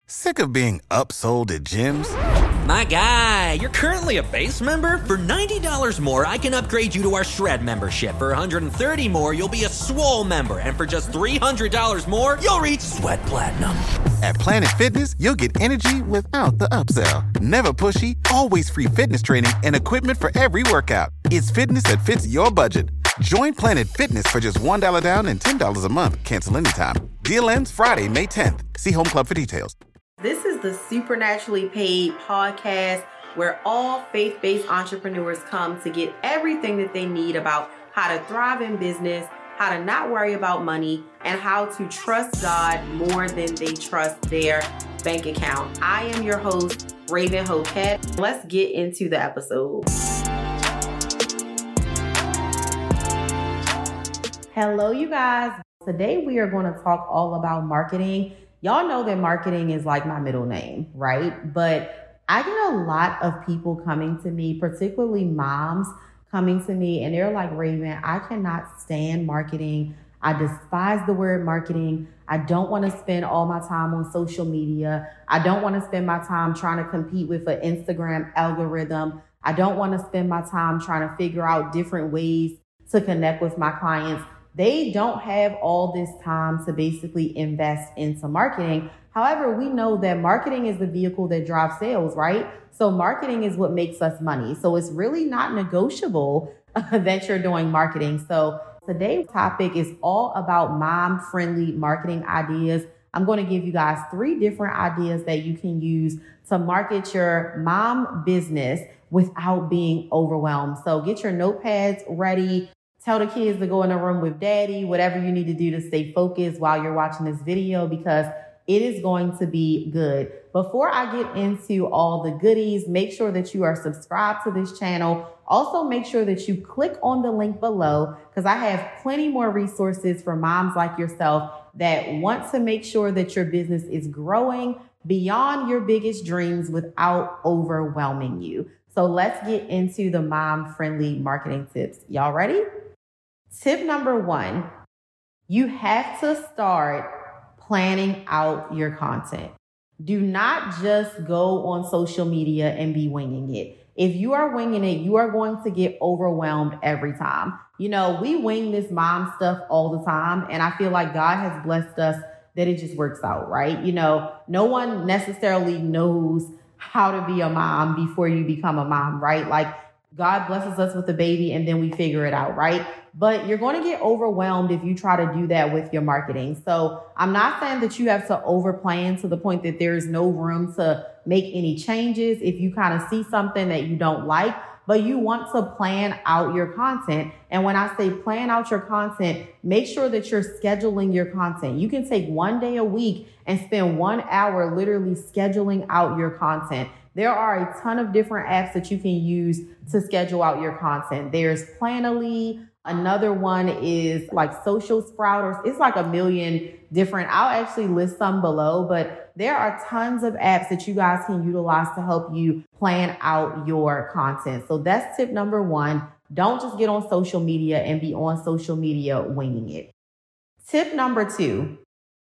Sick of being upsold at gyms? My guy, you're currently a base member? For $90 more, I can upgrade you to our Shred membership. For $130 more, you'll be a Swole member. And for just $300 more, you'll reach Sweat Platinum. At Planet Fitness, you'll get energy without the upsell. Never pushy, always free fitness training and equipment for every workout. It's fitness that fits your budget. Join Planet Fitness for just $1 down and $10 a month. Cancel anytime. Deal ends Friday, May 10th. See Home Club for details. This is the Supernaturally Paid podcast where all faith-based entrepreneurs come to get everything that they need about how to thrive in business, how to not worry about money, and how to trust God more than they trust their bank account. I am your host, Raven Hoquette. Let's get into the episode. Hello, you guys. Today we are going to talk all about marketing. Y'all know that marketing is like my middle name, right? But I get a lot of people coming to me, particularly moms coming to me, and they're like, Raven, I cannot stand marketing. I despise the word marketing. I don't want to spend all my time on social media. I don't want to spend my time trying to compete with an Instagram algorithm. I don't want to spend my time trying to figure out different ways to connect with my clients. They don't have all this time to basically invest into marketing. However, we know that marketing is the vehicle that drives sales, right? So marketing is what makes us money. So it's really not negotiable that you're doing marketing. So today's topic is all about mom-friendly marketing ideas. I'm going to give you guys 3 different ideas that you can use to market your mom business without being overwhelmed. So get your notepads ready. Tell the kids to go in the room with daddy, whatever you need to do to stay focused while you're watching this video, because it is going to be good. Before I get into all the goodies, make sure that you are subscribed to this channel. Also, make sure that you click on the link below, because I have plenty more resources for moms like yourself that want to make sure that your business is growing beyond your biggest dreams without overwhelming you. So let's get into the mom-friendly marketing tips. Y'all ready? Tip number 1, you have to start planning out your content. Do not just go on social media and be winging it. If you are winging it, you are going to get overwhelmed every time. You know, we wing this mom stuff all the time, and I feel like God has blessed us that it just works out, right? You know, no one necessarily knows how to be a mom before you become a mom, right? Like, God blesses us with a baby and then we figure it out, right? But you're going to get overwhelmed if you try to do that with your marketing. So I'm not saying that you have to overplan to the point that there's no room to make any changes if you kind of see something that you don't like, but you want to plan out your content. And when I say plan out your content, make sure that you're scheduling your content. You can take 1 day a week and spend 1 hour literally scheduling out your content. There are a ton of different apps that you can use to schedule out your content. There's Planoly. Another one is like Social Sprout. It's like a million different. I'll actually list some below, but there are tons of apps that you guys can utilize to help you plan out your content. So that's tip number 1. Don't just get on social media and be on social media winging it. Tip number 2,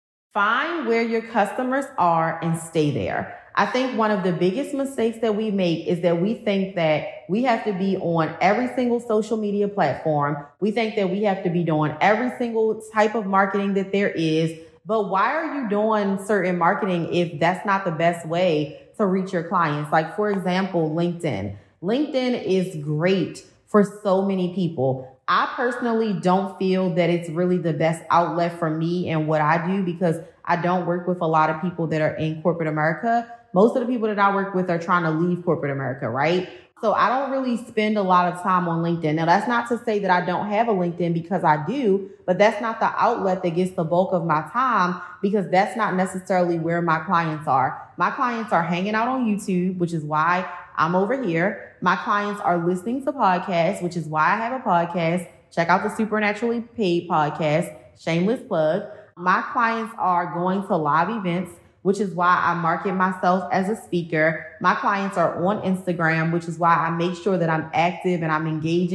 find where your customers are and stay there. I think one of the biggest mistakes that we make is that we think that we have to be on every single social media platform. We think that we have to be doing every single type of marketing that there is. But why are you doing certain marketing if that's not the best way to reach your clients? Like, for example, LinkedIn. LinkedIn is great for so many people. I personally don't feel that it's really the best outlet for me and what I do, because I don't work with a lot of people that are in corporate America. Most of the people that I work with are trying to leave corporate America, right? So I don't really spend a lot of time on LinkedIn. Now, that's not to say that I don't have a LinkedIn, because I do, but that's not the outlet that gets the bulk of my time, because that's not necessarily where my clients are. My clients are hanging out on YouTube, which is why I'm over here. My clients are listening to podcasts, which is why I have a podcast. Check out the Supernaturally Paid podcast, shameless plug. My clients are going to live events, which is why I market myself as a speaker. My clients are on Instagram, which is why I make sure that I'm active and I'm engaging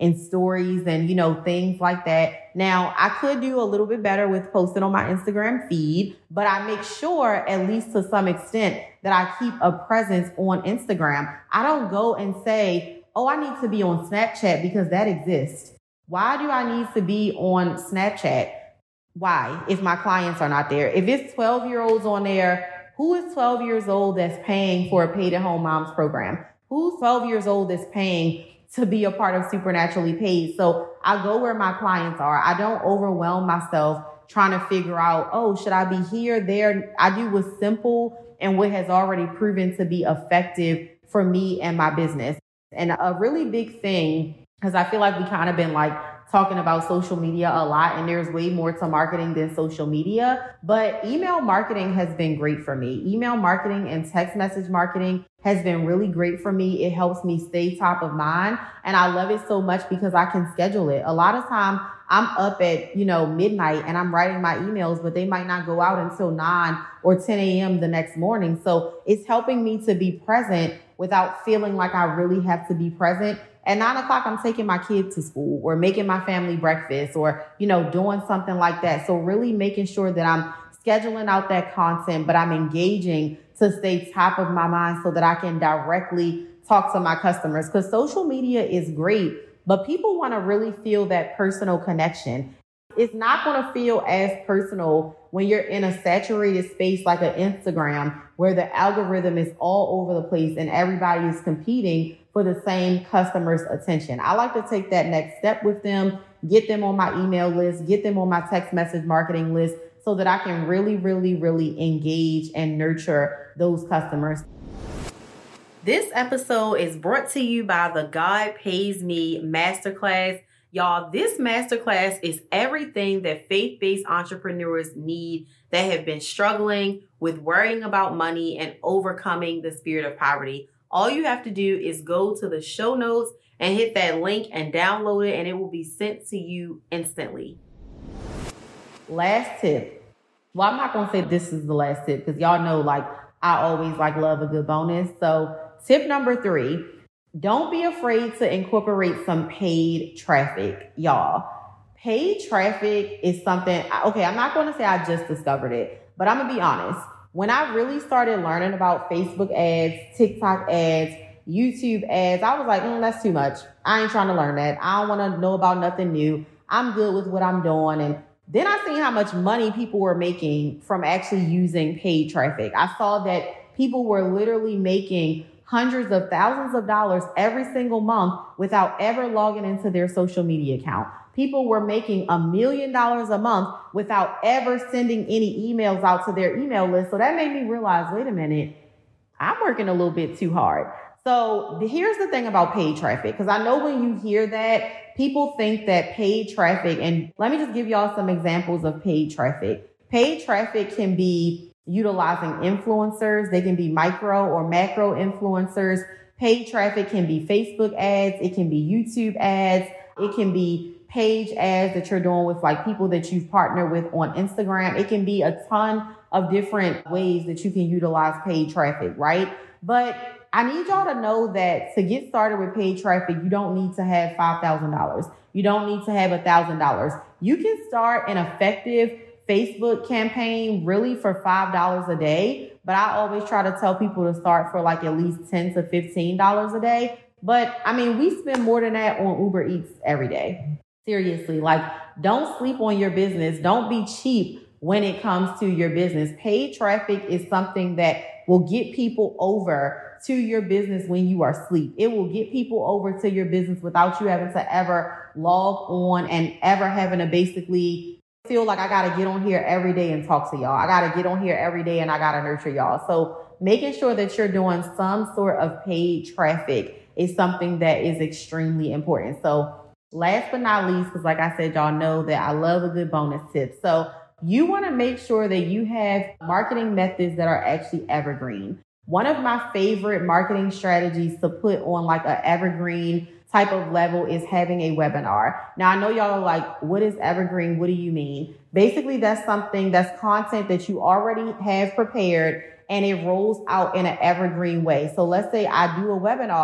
and stories and, things like that. Now, I could do a little bit better with posting on my Instagram feed, but I make sure, at least to some extent, that I keep a presence on Instagram. I don't go and say, oh, I need to be on Snapchat because that exists. Why do I need to be on Snapchat? Why? If my clients are not there. If it's 12-year-olds on there, who is 12 years old that's paying for a Paid at Home Moms program? Who's 12 years old that's paying to be a part of Supernaturally Paid? So I go where my clients are. I don't overwhelm myself trying to figure out, oh, should I be here, there? I do what's simple and what has already proven to be effective for me and my business. And a really big thing, because I feel like we kind of been talking about social media a lot, and there's way more to marketing than social media, but email marketing has been great for me. Email marketing and text message marketing has been really great for me. It helps me stay top of mind, and I love it so much because I can schedule it. A lot of time I'm up at, midnight and I'm writing my emails, but they might not go out until 9 or 10 a.m. the next morning. So it's helping me to be present without feeling like I really have to be present. At 9 o'clock, I'm taking my kids to school or making my family breakfast or, doing something like that. So really making sure that I'm scheduling out that content, but I'm engaging to stay top of my mind so that I can directly talk to my customers. Because social media is great, but people want to really feel that personal connection. It's not going to feel as personal when you're in a saturated space like an Instagram, where the algorithm is all over the place and everybody is competing for the same customer's attention. I like to take that next step with them, get them on my email list, get them on my text message marketing list so that I can really, really, really engage and nurture those customers. This episode is brought to you by the God Pays Me Masterclass. Y'all, this masterclass is everything that faith-based entrepreneurs need that have been struggling with worrying about money and overcoming the spirit of poverty. All you have to do is go to the show notes and hit that link and download it, and it will be sent to you instantly. Last tip. Well, I'm not going to say this is the last tip because y'all know, I always love a good bonus. So tip number 3. Don't be afraid to incorporate some paid traffic, y'all. Paid traffic is something, okay, I'm not going to say I just discovered it, but I'm going to be honest. When I really started learning about Facebook ads, TikTok ads, YouTube ads, I was like, that's too much. I ain't trying to learn that. I don't want to know about nothing new. I'm good with what I'm doing. And then I seen how much money people were making from actually using paid traffic. I saw that people were literally making hundreds of thousands of dollars every single month without ever logging into their social media account. People were making $1 million a month without ever sending any emails out to their email list. So that made me realize, wait a minute, I'm working a little bit too hard. So here's the thing about paid traffic, because I know when you hear that, people think that paid traffic, and let me just give y'all some examples of paid traffic. Paid traffic can be utilizing influencers. They can be micro or macro influencers. Paid traffic can be Facebook ads. It can be YouTube ads. It can be page ads that you're doing with people that you've partnered with on Instagram. It can be a ton of different ways that you can utilize paid traffic, right? But I need y'all to know that to get started with paid traffic, you don't need to have $5,000. You don't need to have $1,000. You can start an effective Facebook campaign really for $5 a day. But I always try to tell people to start for at least $10 to $15 a day. But we spend more than that on Uber Eats every day. Seriously, don't sleep on your business. Don't be cheap when it comes to your business. Paid traffic is something that will get people over to your business when you are asleep. It will get people over to your business without you having to ever log on and ever having to basically feel like I got to get on here every day and talk to y'all. I got to get on here every day and I got to nurture y'all. So making sure that you're doing some sort of paid traffic is something that is extremely important. So last but not least, because like I said, y'all know that I love a good bonus tip. So you want to make sure that you have marketing methods that are actually evergreen. One of my favorite marketing strategies to put on an evergreen type of level is having a webinar. Now, I know y'all are like, what is evergreen? What do you mean? Basically, that's content that you already have prepared and it rolls out in an evergreen way. So let's say I do a webinar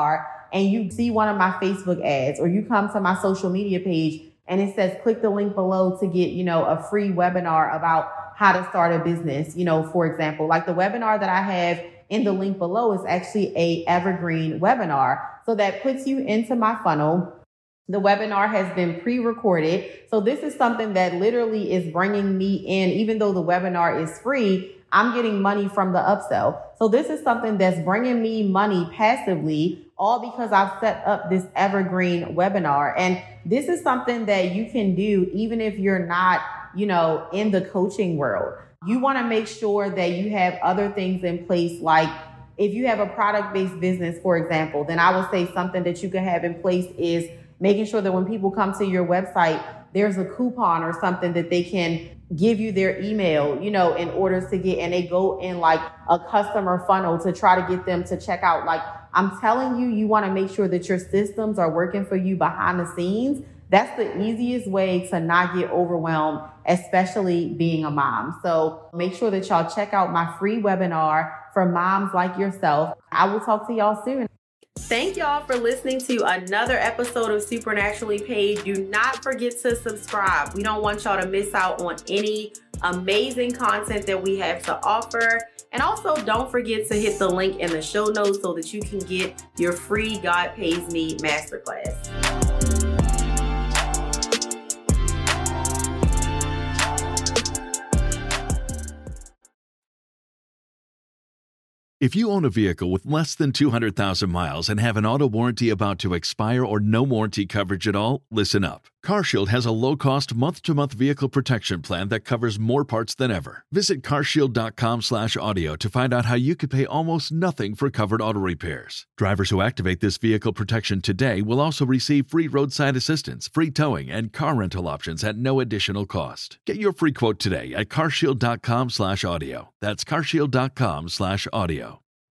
and you see one of my Facebook ads, or you come to my social media page and it says, click the link below to get, a free webinar about how to start a business, for example, like the webinar that I have in the link below is actually a evergreen webinar. So that puts you into my funnel. The webinar has been pre-recorded. So this is something that literally is bringing me in, even though the webinar is free, I'm getting money from the upsell. So this is something that's bringing me money passively, all because I've set up this evergreen webinar. And this is something that you can do even if you're not, in the coaching world. You want to make sure that you have other things in place. Like if you have a product-based business, for example, then I would say something that you can have in place is making sure that when people come to your website, there's a coupon or something that they can give you their email, in order to get, and they go in like a customer funnel to try to get them to check out. Like I'm telling you, you want to make sure that your systems are working for you behind the scenes. That's the easiest way to not get overwhelmed, especially being a mom. So make sure that y'all check out my free webinar for moms like yourself. I will talk to y'all soon. Thank y'all for listening to another episode of Supernaturally Paid. Do not forget to subscribe. We don't want y'all to miss out on any amazing content that we have to offer. And also don't forget to hit the link in the show notes so that you can get your free God Pays Me masterclass. If you own a vehicle with less than 200,000 miles and have an auto warranty about to expire or no warranty coverage at all, listen up. CarShield has a low-cost month-to-month vehicle protection plan that covers more parts than ever. Visit carshield.com/audio to find out how you could pay almost nothing for covered auto repairs. Drivers who activate this vehicle protection today will also receive free roadside assistance, free towing, and car rental options at no additional cost. Get your free quote today at carshield.com/audio. That's carshield.com/audio.